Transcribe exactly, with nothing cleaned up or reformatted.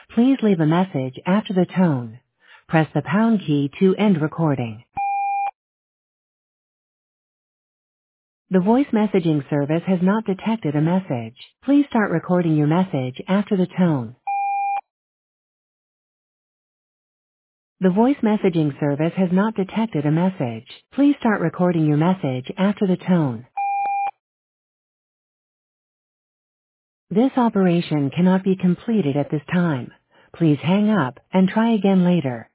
Please leave a message after the tone. Press the pound key to end recording. The voice messaging service has not detected a message. Please start recording your message after the tone. The voice messaging service has not detected a message. Please start recording your message after the tone. This operation cannot be completed at this time. Please hang up and try again later.